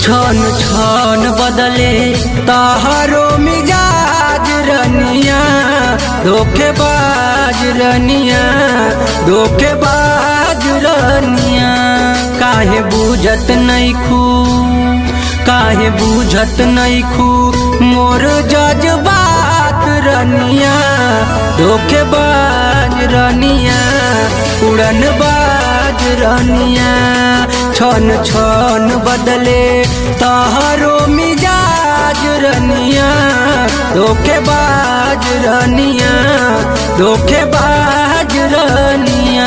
छन छन बदले तहरो मिजाज रनिया, धोखेबाज रनिया, धोखेबाज रनिया। काहे बुझत नइखू, काहे बुझत नइखू मोर जज्बात रनिया, धोखेबाज रनिया, उड़नबाज रनिया। छन छन बदले तहरो मिजाज रनिया, धोखेबाज रनिया, धोखेबाज रनिया।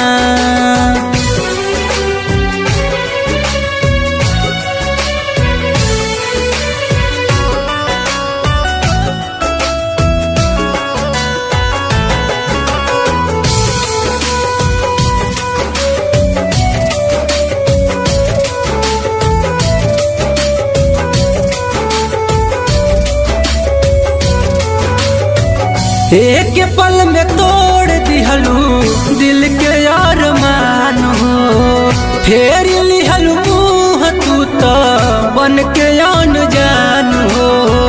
एक पल में तोड़ दिहलू दिल के अरमान हो, फेर लिहलू मुँह तू तो बन के अनजान हो।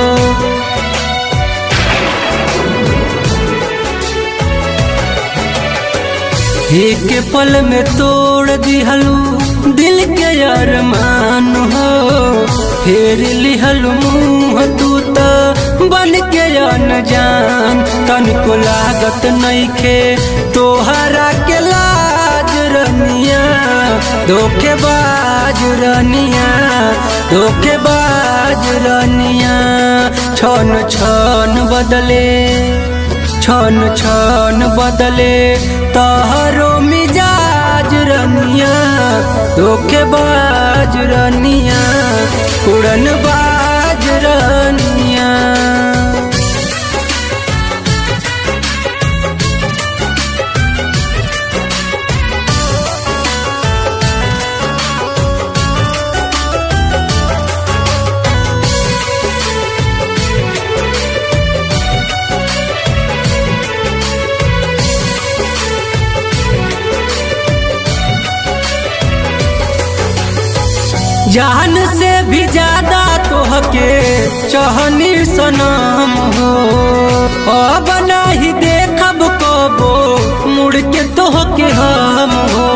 एक पल में तोड़ दिहलू दिल के अरमान हो, फेर लिहलू मुँह तू तो बन के अनजान। तनिको लागत नइखे तोहरा के लाज रनिया, धोखेबाज रनिया, धोखेबाज रनिया। छन छन बदले, छन छन बदले तहरो मिजाज रनिया, धोखेबाज रनिया, उड़नबाज रनिया। जान से भी ज्यादा तोहके चाहनी सनम हो, अब नहीं देखब कबो मुड़ के तोहके हम हो।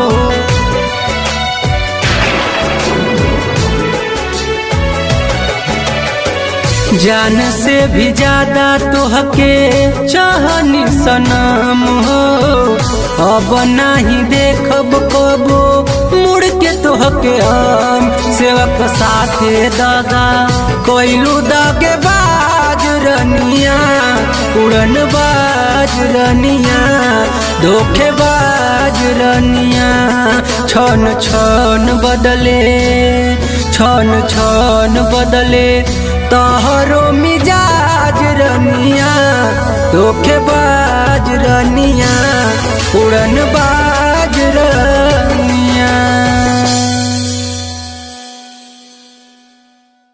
जान से भी ज्यादा तोहके चाहनी सनम हो, अब नहीं देखब कबो मुड़ के तोहके हम। सेवक साथे दादा कोइलू दागे बाज रनिया, उड़नबाज रनिया, धोखेबाज रनिया। छन छन बदले, छन छन बदले तहरो मिजाज रनिया, धोखेबाज रनिया, उड़न